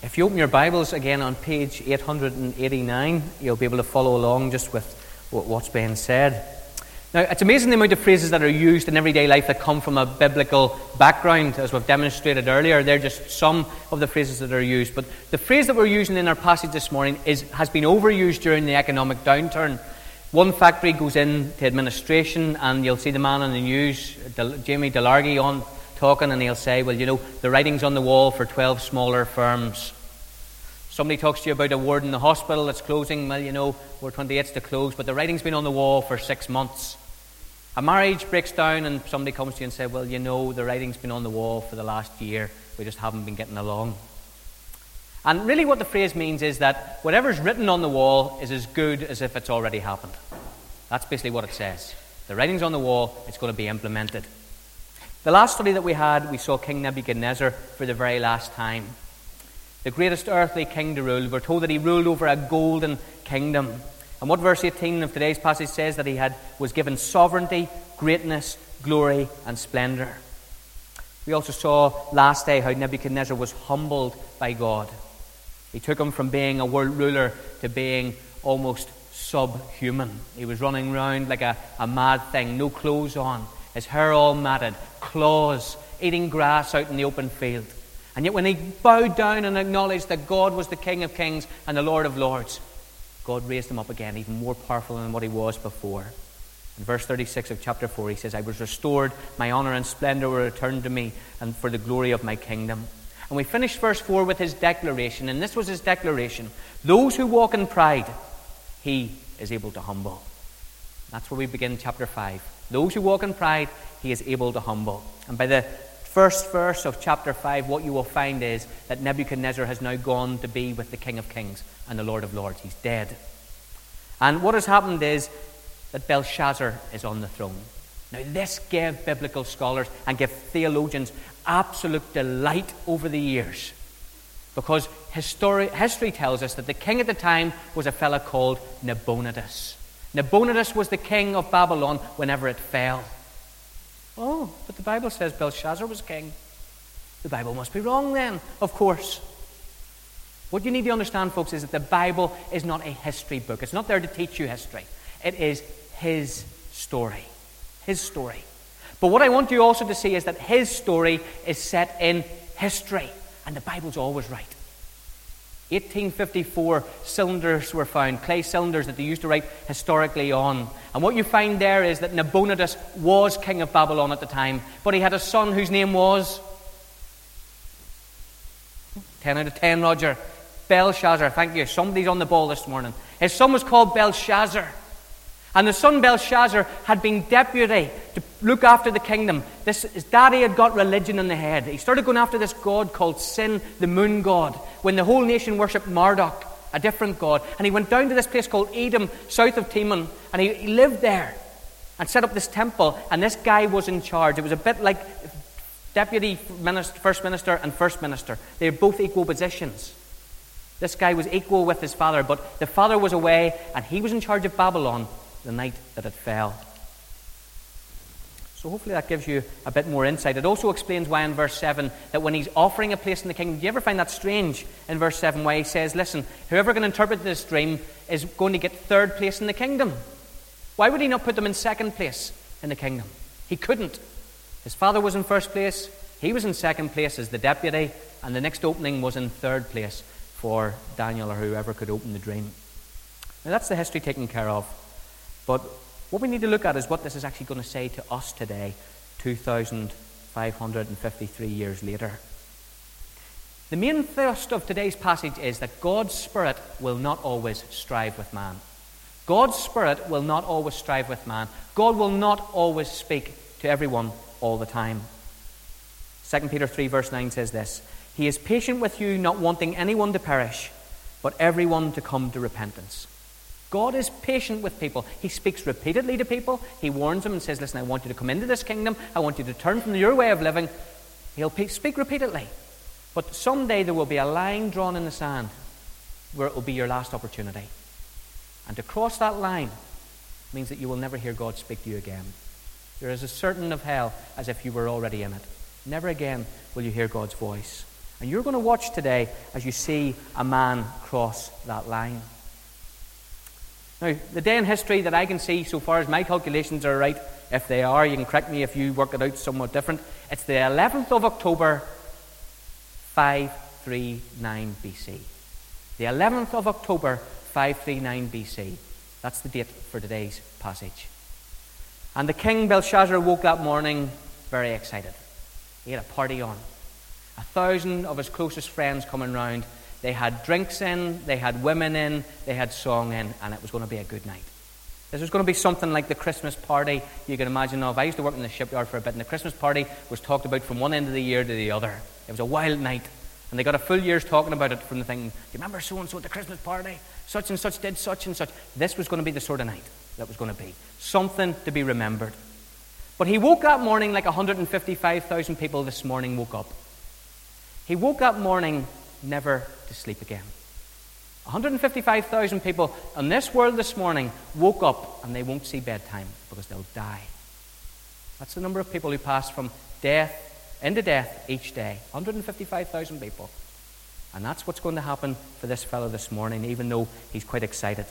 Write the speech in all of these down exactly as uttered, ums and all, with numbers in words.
If you open your Bibles again on page eight hundred eighty-nine, you'll be able to follow along just with what's being said. Now, it's amazing the amount of phrases that are used in everyday life that come from a biblical background, as we've demonstrated earlier. They're just some of the phrases that are used. But the phrase that we're using in our passage this morning is has been overused during the economic downturn. One factory goes into administration, and you'll see the man on the news, Jamie Delargy, on talking, and he'll say, well, you know, the writing's on the wall for twelve smaller firms. Somebody talks to you about a ward in the hospital that's closing. Well, you know, ward twenty-eight's to close, but the writing's been on the wall for six months. A marriage breaks down, and somebody comes to you and says, well, you know, the writing's been on the wall for the last year. We just haven't been getting along. And really what the phrase means is that whatever's written on the wall is as good as if it's already happened. That's basically what it says. The writing's on the wall, it's going to be implemented. The last study that we had, we saw King Nebuchadnezzar for the very last time. The greatest earthly king to rule. We're told that he ruled over a golden kingdom. And what verse eighteen of today's passage says, that he had was given sovereignty, greatness, glory, and splendor. We also saw last day how Nebuchadnezzar was humbled by God. He took him from being a world ruler to being almost subhuman. He was running around like a, a mad thing, no clothes on, his hair all matted, claws, eating grass out in the open field. And yet when he bowed down and acknowledged that God was the King of Kings and the Lord of Lords, God raised him up again, even more powerful than what he was before. In verse thirty-six of chapter four, he says, I was restored, my honor and splendor were returned to me, and for the glory of my kingdom. And we finished verse four with his declaration, and this was his declaration. Those who walk in pride, he is able to humble. That's where we begin chapter five. Those who walk in pride, he is able to humble. And by the first verse of chapter five, what you will find is that Nebuchadnezzar has now gone to be with the King of Kings and the Lord of Lords. He's dead. And what has happened is that Belshazzar is on the throne. Now, this gave biblical scholars and gave theologians absolute delight over the years, because histori- history tells us that the king at the time was a fellow called Nabonidus. Nabonidus was the king of Babylon whenever it fell. Oh, but the Bible says Belshazzar was king. The Bible must be wrong then, of course. What you need to understand, folks, is that the Bible is not a history book. It's not there to teach you history. It is his story. His story. But what I want you also to see is that his story is set in history, and the Bible's always right. eighteen fifty-four cylinders were found, clay cylinders that they used to write historically on. And what you find there is that Nabonidus was king of Babylon at the time, but he had a son whose name was ten out of ten, Roger. Belshazzar. Thank you. Somebody's on the ball this morning. His son was called Belshazzar. And the son Belshazzar had been deputy to look after the kingdom. This, his daddy had got religion in the head. He started going after this god called Sin, the moon god, when the whole nation worshipped Marduk, a different god. And he went down to this place called Edom, south of Teman, and he, he lived there and set up this temple. And this guy was in charge. It was a bit like deputy minister, first minister and first minister. They were both equal positions. This guy was equal with his father, but the father was away, and he was in charge of Babylon the night that it fell. So hopefully that gives you a bit more insight. It also explains why in verse seven, that when he's offering a place in the kingdom, do you ever find that strange in verse seven, why he says, listen, whoever can interpret this dream is going to get third place in the kingdom? Why would he not put them in second place in the kingdom? He couldn't. His father was in first place, he was in second place as the deputy, and the next opening was in third place for Daniel or whoever could open the dream. Now that's the history taken care of. But what we need to look at is what this is actually going to say to us today, two thousand five hundred fifty-three years later. The main thrust of today's passage is that God's Spirit will not always strive with man. God's Spirit will not always strive with man. God will not always speak to everyone all the time. Second Peter three verse nine says this, He is patient with you, not wanting anyone to perish, but everyone to come to repentance. God is patient with people. He speaks repeatedly to people. He warns them and says, listen, I want you to come into this kingdom. I want you to turn from your way of living. He'll speak repeatedly. But someday there will be a line drawn in the sand where it will be your last opportunity. And to cross that line means that you will never hear God speak to you again. There is a certain of hell as if you were already in it. Never again will you hear God's voice. And you're going to watch today as you see a man cross that line. Now, the day in history that I can see, so far as my calculations are right, if they are, you can correct me if you work it out somewhat different, it's the eleventh of October, five thirty-nine B C. The eleventh of October, five thirty-nine B C. That's the date for today's passage. And the king Belshazzar woke that morning very excited. He had a party on. A thousand of his closest friends coming round. They had drinks in, they had women in, they had song in, and it was going to be a good night. This was going to be something like the Christmas party you can imagine of. I used to work in the shipyard for a bit, and the Christmas party was talked about from one end of the year to the other. It was a wild night, and they got a full year's talking about it from the thing. Do you remember so-and-so at the Christmas party? Such and such did such and such. This was going to be the sort of night that was going to be. Something to be remembered. But he woke that morning like one hundred fifty-five thousand people this morning woke up. He woke that morning never to sleep again. one hundred fifty-five thousand people in this world this morning woke up and they won't see bedtime because they'll die. That's the number of people who pass from death into death each day. one hundred fifty-five thousand people. And that's what's going to happen for this fellow this morning, even though he's quite excited.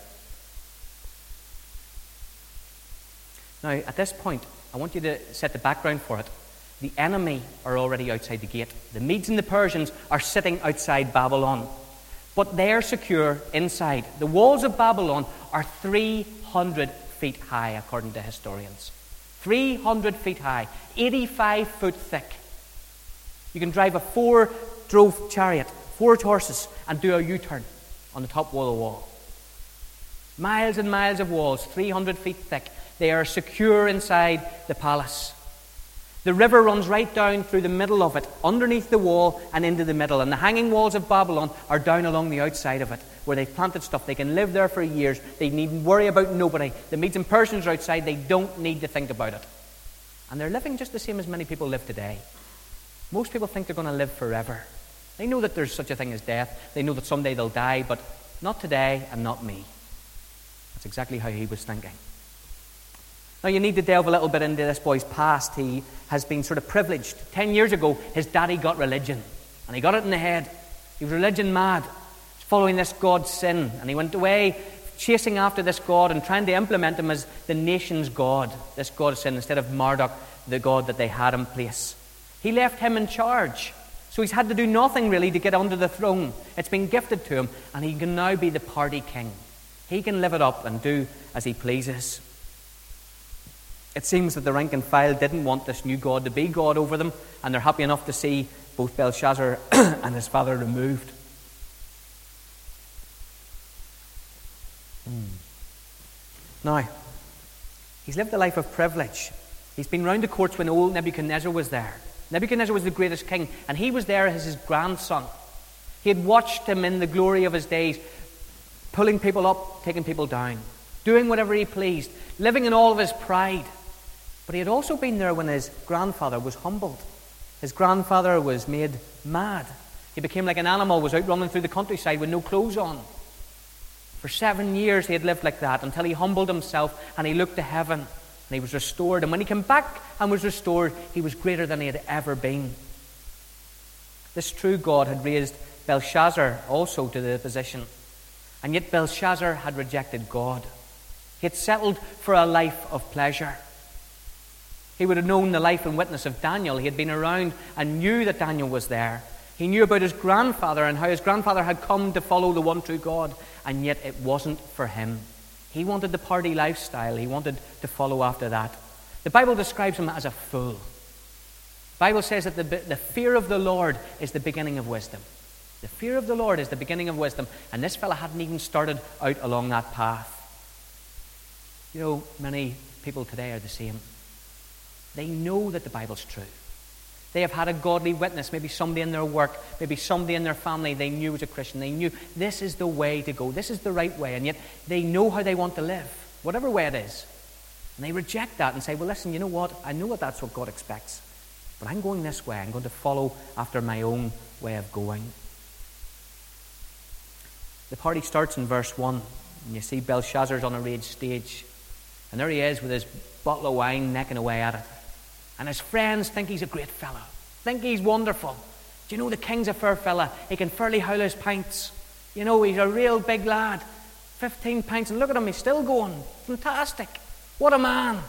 Now, at this point, I want you to set the background for it. The enemy are already outside the gate. The Medes and the Persians are sitting outside Babylon. But they're secure inside. The walls of Babylon are three hundred feet high, according to historians. three hundred feet high, eighty-five foot thick. You can drive a four-drove chariot, four horses, and do a U-turn on the top wall of the wall. Miles and miles of walls, three hundred feet thick. They are secure inside the palace. The river runs right down through the middle of it, underneath the wall and into the middle. And the hanging walls of Babylon are down along the outside of it, where they've planted stuff. They can live there for years. They needn't worry about nobody. The Medes and Persians are outside. They don't need to think about it. And they're living just the same as many people live today. Most people think they're going to live forever. They know that there's such a thing as death. They know that someday they'll die, but not today and not me. That's exactly how he was thinking. Now, you need to delve a little bit into this boy's past. He has been sort of privileged. Ten years ago, his daddy got religion, and he got it in the head. He was religion mad, following this God's sin, and he went away chasing after this God and trying to implement him as the nation's God, this God of sin, instead of Marduk, the God that they had in place. He left him in charge, so he's had to do nothing really to get onto the throne. It's been gifted to him, and he can now be the party king. He can live it up and do as he pleases. It seems that the rank and file didn't want this new God to be God over them, and they're happy enough to see both Belshazzar and his father removed. Mm. Now, he's lived a life of privilege. He's been round the courts when old Nebuchadnezzar was there. Nebuchadnezzar was the greatest king, and he was there as his grandson. He had watched him in the glory of his days, pulling people up, taking people down, doing whatever he pleased, living in all of his pride. But he had also been there when his grandfather was humbled. His grandfather was made mad. He became like an animal, was out running through the countryside with no clothes on. For seven years he had lived like that until he humbled himself and he looked to heaven and he was restored. And when he came back and was restored, he was greater than he had ever been. This true God had raised Belshazzar also to the position. And yet Belshazzar had rejected God. He had settled for a life of pleasure. He would have known the life and witness of Daniel. He had been around and knew that Daniel was there. He knew about his grandfather and how his grandfather had come to follow the one true God, and yet it wasn't for him. He wanted the party lifestyle. He wanted to follow after that. The Bible describes him as a fool. The Bible says that the, the fear of the Lord is the beginning of wisdom. The fear of the Lord is the beginning of wisdom, and this fella hadn't even started out along that path. You know, many people today are the same. They know that the Bible's true. They have had a godly witness, maybe somebody in their work, maybe somebody in their family they knew was a Christian. They knew this is the way to go, this is the right way, and yet they know how they want to live, whatever way it is. And they reject that and say, well, listen, you know what? I know that that's what God expects, but I'm going this way. I'm going to follow after my own way of going. The party starts in verse one, and you see Belshazzar's on a rage stage, and there he is with his bottle of wine necking away at it. And his friends think he's a great fellow, think he's wonderful. Do you know the king's a fair fella? He can fairly howl his pints. You know, he's a real big lad. Fifteen pints, and look at him, he's still going. Fantastic. What a man.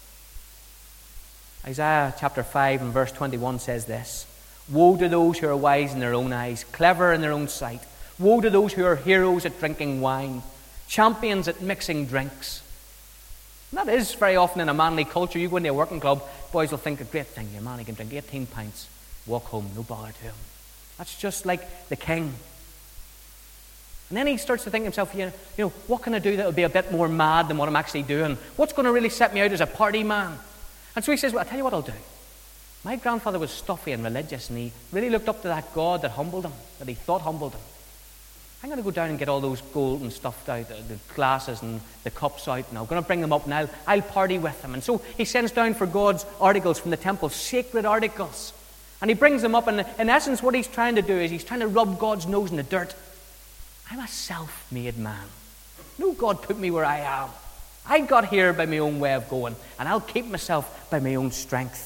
Isaiah chapter five and verse twenty-one says this: Woe to those who are wise in their own eyes, clever in their own sight. Woe to those who are heroes at drinking wine, champions at mixing drinks. And that is very often in a manly culture. You go into a working club, boys will think a great thing. Your man, he can drink eighteen pints, walk home, no bother to him. That's just like the king. And then he starts to think to himself, you know, you know, what can I do that will be a bit more mad than what I'm actually doing? What's going to really set me out as a party man? And so he says, well, I'll tell you what I'll do. My grandfather was stuffy and religious, and he really looked up to that God that humbled him, that he thought humbled him. I'm going to go down and get all those gold and stuff out, the glasses and the cups out, and I'm going to bring them up, and I'll, I'll party with them. And so he sends down for God's articles from the temple, sacred articles. And he brings them up, and in essence what he's trying to do is he's trying to rub God's nose in the dirt. I'm a self-made man. No God put me where I am. I got here by my own way of going, and I'll keep myself by my own strength.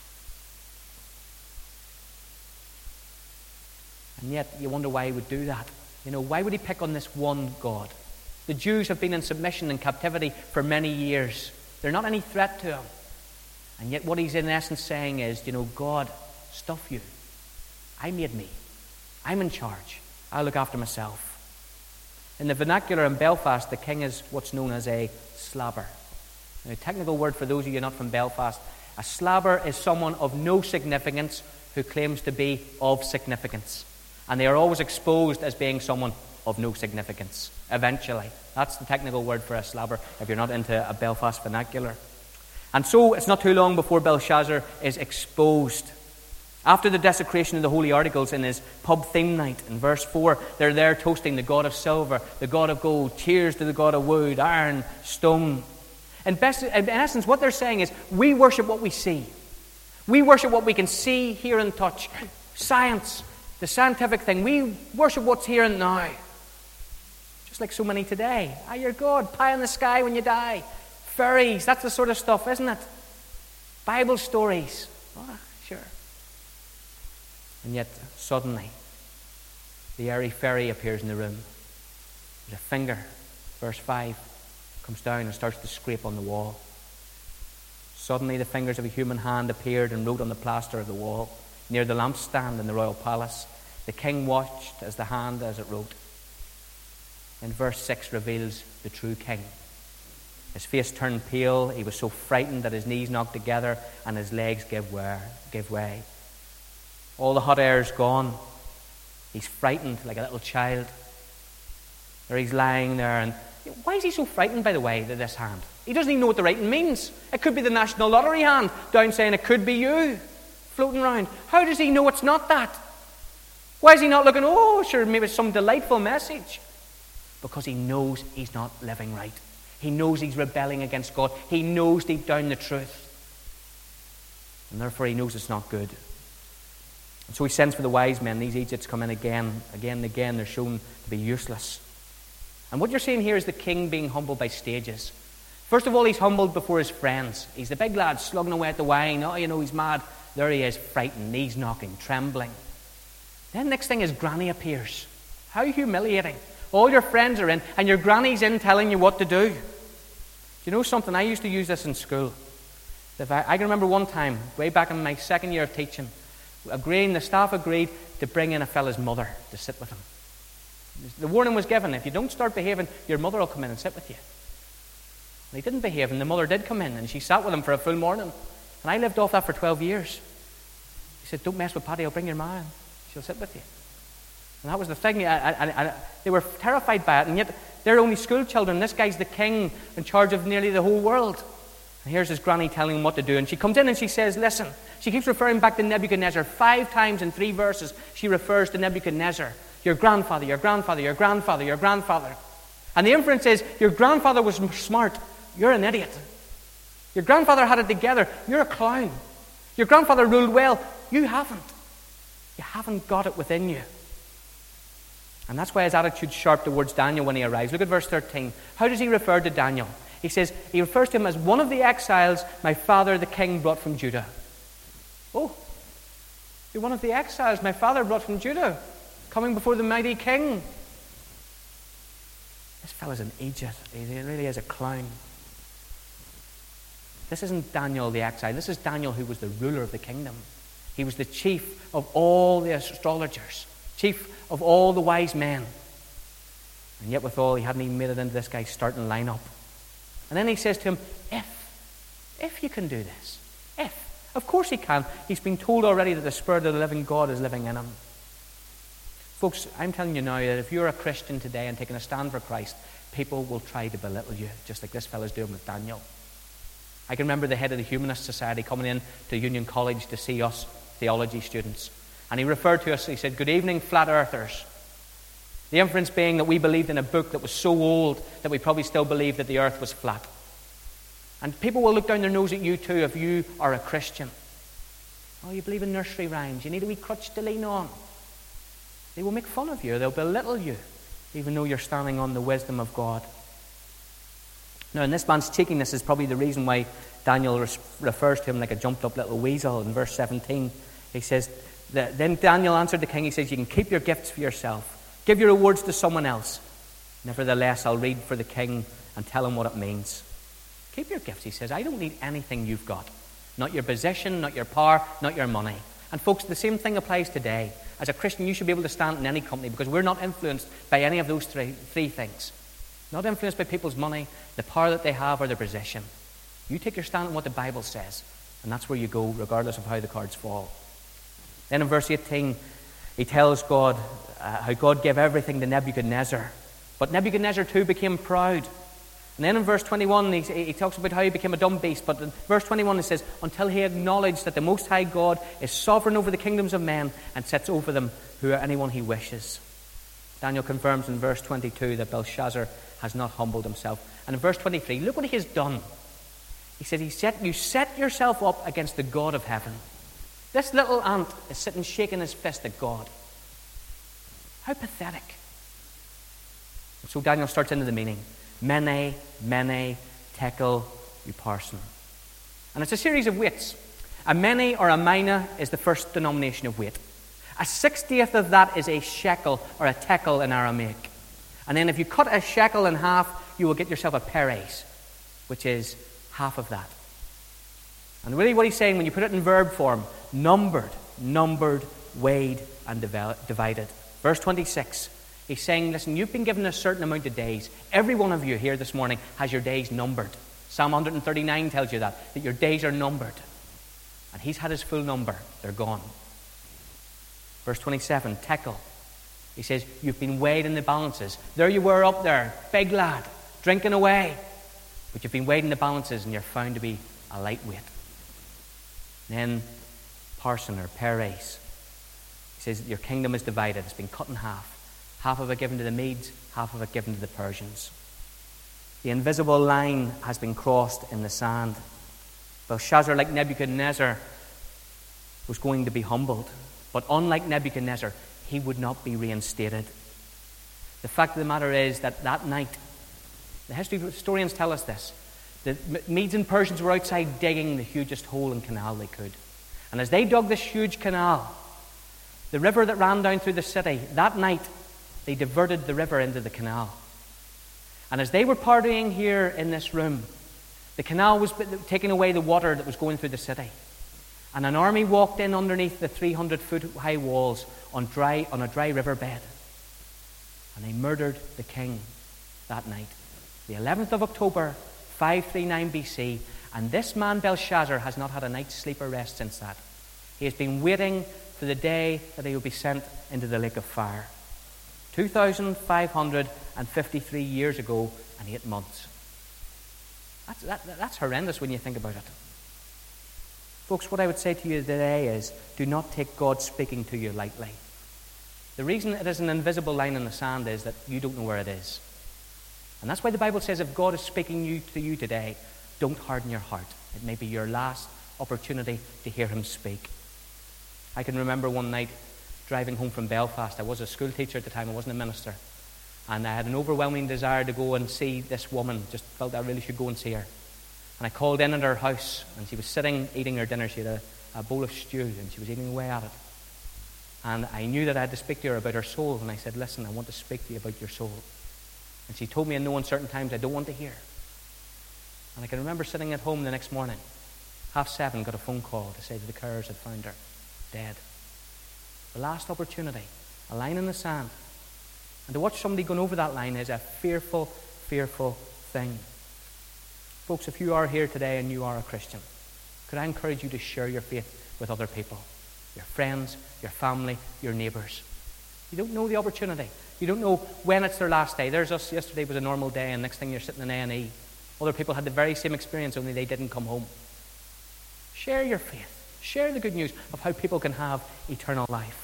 And yet you wonder why he would do that. You know, why would he pick on this one God? The Jews have been in submission and captivity for many years. They're not any threat to him. And yet what he's in essence saying is, you know, God, stuff you. I made me. I'm in charge. I'll look after myself. In the vernacular in Belfast, the king is what's known as a slabber. Now, a technical word for those of you not from Belfast, a slabber is someone of no significance who claims to be of significance. And they are always exposed as being someone of no significance, eventually. That's the technical word for a slabber, if you're not into a Belfast vernacular. And so, it's not too long before Belshazzar is exposed. After the desecration of the holy articles in his pub theme night, in verse four, they're there toasting the god of silver, the god of gold, cheers to the god of wood, iron, stone. In, best, in essence, what they're saying is, we worship what we see. We worship what we can see, hear, and touch. Science, the scientific thing. We worship what's here and now. Just like so many today. Ah, your God, pie in the sky when you die. Fairies, that's the sort of stuff, isn't it? Bible stories. Oh, sure. And yet, suddenly, the airy fairy appears in the room. There's a finger, verse five, comes down and starts to scrape on the wall. Suddenly, the fingers of a human hand appeared and wrote on the plaster of the wall, near the lampstand in the royal palace. The king watched as the hand as it wrote. And verse six reveals the true king. His face turned pale. He was so frightened that his knees knocked together and his legs gave way. Gave way. All the hot air's gone. He's frightened like a little child. There he's lying there. And why is he so frightened, by the way, to this hand? He doesn't even know what the writing means. It could be the National Lottery hand down saying it could be you floating around. How does he know it's not that? Why is he not looking, oh, sure, maybe it's some delightful message? Because he knows he's not living right. He knows he's rebelling against God. He knows deep down the truth. And therefore he knows it's not good. And so he sends for the wise men. These Egypts come in again, again and again. They're shown to be useless. And what you're seeing here is the king being humbled by stages. First of all, he's humbled before his friends. He's the big lad slugging away at the wine. Oh, you know, he's mad. There he is, frightened, knees knocking, trembling. Then next thing is Granny appears. How humiliating. All your friends are in, and your granny's in telling you what to do. Do you know something? I used to use this in school. I can remember one time, way back in my second year of teaching, agreeing, the staff agreed to bring in a fella's mother to sit with him. The warning was given, if you don't start behaving, your mother will come in and sit with you. And he didn't behave, and the mother did come in, and she sat with him for a full morning. And I lived off that for twelve years. He said, don't mess with Paddy, I'll bring your ma in. She'll sit with you. And that was the thing. I, I, I, they were terrified by it, and yet they're only school children. This guy's the king in charge of nearly the whole world. And here's his granny telling him what to do. And she comes in and she says, listen, she keeps referring back to Nebuchadnezzar. Five times in three verses, she refers to Nebuchadnezzar. Your grandfather, your grandfather, your grandfather, your grandfather. And the inference is, your grandfather was smart. You're an idiot. Your grandfather had it together. You're a clown. Your grandfather ruled well. You haven't. You haven't got it within you. And that's why his attitude's sharp towards Daniel when he arrives. Look at verse thirteen. How does he refer to Daniel? He says, he refers to him as one of the exiles my father the king brought from Judah. Oh, You're one of the exiles my father brought from Judah, coming before the mighty king. This fellow's an idiot. He really is a clown. This isn't Daniel the exile. This is Daniel who was the ruler of the kingdom. He was the chief of all the astrologers, chief of all the wise men. And yet withal, he hadn't even made it into this guy's starting lineup. And then he says to him, if, if you can do this, if. Of course he can. He's been told already that the Spirit of the living God is living in him. Folks, I'm telling you now that if you're a Christian today and taking a stand for Christ, people will try to belittle you, just like this fellow's doing with Daniel. I can remember the head of the Humanist Society coming in to Union College to see us theology students. And he referred to us, he said, "Good evening, flat earthers." The inference being that we believed in a book that was so old that we probably still believed that the earth was flat. And people will look down their nose at you too if you are a Christian. Oh, you believe in nursery rhymes. You need a wee crutch to lean on. They will make fun of you. They'll belittle you, even though you're standing on the wisdom of God. Now, in this man's cheekiness is probably the reason why Daniel res- refers to him like a jumped-up little weasel in verse seventeen. He says, that, then Daniel answered the king, he says, "You can keep your gifts for yourself. Give your rewards to someone else. Nevertheless, I'll read for the king and tell him what it means." Keep your gifts, he says. I don't need anything you've got. Not your position, not your power, not your money. And folks, the same thing applies today. As a Christian, you should be able to stand in any company because we're not influenced by any of those three, three things. Not influenced by people's money, the power that they have, or their position. You take your stand on what the Bible says, and that's where you go, regardless of how the cards fall. Then in verse eighteen, he tells God uh, how God gave everything to Nebuchadnezzar. But Nebuchadnezzar too became proud. And then in verse twenty-one, he, he talks about how he became a dumb beast. But in verse twenty-one, he says, "Until he acknowledged that the Most High God is sovereign over the kingdoms of men and sets over them who are anyone he wishes." Daniel confirms in verse twenty-two that Belshazzar has not humbled himself. And in verse twenty-three, look what he has done. He said, he set, you set yourself up against the God of heaven. This little ant is sitting shaking his fist at God. How pathetic. And so Daniel starts into the meaning. Mene, mene, tekel, upharsin. And it's a series of weights. A mene or a mina is the first denomination of weight. A sixtieth of that is a shekel or a tekel in Aramaic. And then if you cut a shekel in half, you will get yourself a peres, which is half of that. And really what he's saying, when you put it in verb form, numbered, numbered, weighed, and divided. Verse twenty-six. He's saying, listen, you've been given a certain amount of days. Every one of you here this morning has your days numbered. Psalm one thirty-nine tells you that, that your days are numbered. And he's had his full number. They're gone. Verse twenty-seven, tekel. He says, you've been weighed in the balances. There you were up there, big lad, drinking away. But you've been weighed in the balances and you're found to be a lightweight. Then, parson or peres. He says, your kingdom is divided. It's been cut in half. Half of it given to the Medes, half of it given to the Persians. The invisible line has been crossed in the sand. Belshazzar, like Nebuchadnezzar, was going to be humbled. But unlike Nebuchadnezzar, he would not be reinstated. The fact of the matter is that that night, the history historians tell us this, the Medes and Persians were outside digging the hugest hole and canal they could. And as they dug this huge canal, the river that ran down through the city, that night, they diverted the river into the canal. And as they were partying here in this room, the canal was taking away the water that was going through the city. And an army walked in underneath the three hundred foot high walls on, dry, on a dry riverbed. And they murdered the king that night. The eleventh of October, five thirty-nine B C. And this man Belshazzar has not had a night's sleep or rest since that. He has been waiting for the day that he will be sent into the lake of fire. two thousand five hundred fifty-three years ago and eight months. That's, that, that's horrendous when you think about it. Folks, what I would say to you today is, do not take God speaking to you lightly. The reason it is an invisible line in the sand is that you don't know where it is. And that's why the Bible says if God is speaking you, to you today, don't harden your heart. It may be your last opportunity to hear him speak. I can remember one night driving home from Belfast. I was a school teacher at the time. I wasn't a minister. And I had an overwhelming desire to go and see this woman. Just felt I really should go and see her. And I called in at her house, and she was sitting eating her dinner. She had a, a bowl of stew, and she was eating away at it. And I knew that I had to speak to her about her soul. And I said, listen, I want to speak to you about your soul. And she told me in no uncertain times, I don't want to hear. And I can remember sitting at home the next morning, half seven, got a phone call to say that the carers had found her dead. The last opportunity, a line in the sand. And to watch somebody going over that line is a fearful, fearful thing. Folks, if you are here today and you are a Christian, could I encourage you to share your faith with other people? Your friends, your family, your neighbours. You don't know the opportunity. You don't know when it's their last day. There's us, yesterday was a normal day, and next thing you're sitting in A and E. Other people had the very same experience, only they didn't come home. Share your faith. Share the good news of how people can have eternal life.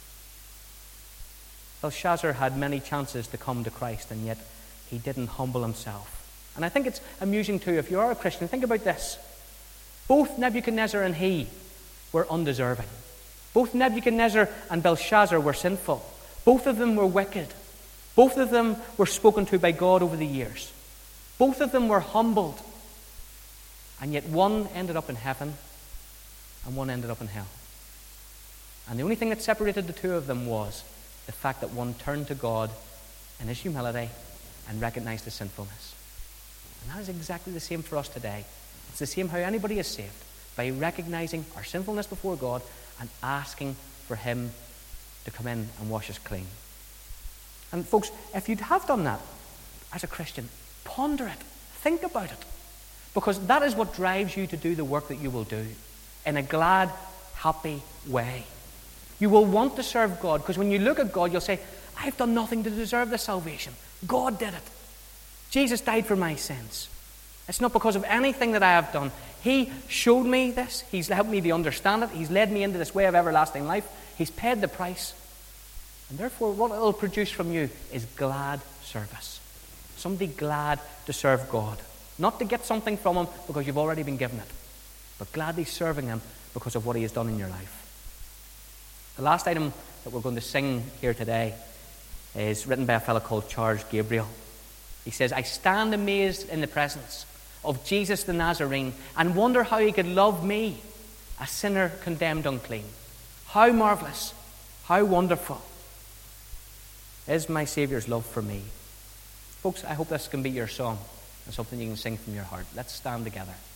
Belshazzar had many chances to come to Christ, and yet he didn't humble himself. And I think it's amusing too, if you are a Christian, think about this. Both Nebuchadnezzar and he were undeserving. Both Nebuchadnezzar and Belshazzar were sinful. Both of them were wicked. Both of them were spoken to by God over the years. Both of them were humbled. And yet one ended up in heaven and one ended up in hell. And the only thing that separated the two of them was the fact that one turned to God in his humility and recognized his sinfulness. And that is exactly the same for us today. It's the same how anybody is saved, by recognizing our sinfulness before God and asking for him to come in and wash us clean. And folks, if you have done that as a Christian, ponder it, think about it, because that is what drives you to do the work that you will do in a glad, happy way. You will want to serve God, because when you look at God, you'll say, I've done nothing to deserve this salvation. God did it. Jesus died for my sins. It's not because of anything that I have done. He showed me this. He's helped me to understand it. He's led me into this way of everlasting life. He's paid the price. And therefore, what it will produce from you is glad service. Somebody glad to serve God. Not to get something from him because you've already been given it, but gladly serving him because of what he has done in your life. The last item that we're going to sing here today is written by a fellow called Charles Gabriel. He says, I stand amazed in the presence of Jesus the Nazarene and wonder how he could love me, a sinner condemned unclean. How marvelous, how wonderful is my Saviour's love for me. Folks, I hope this can be your song and something you can sing from your heart. Let's stand together.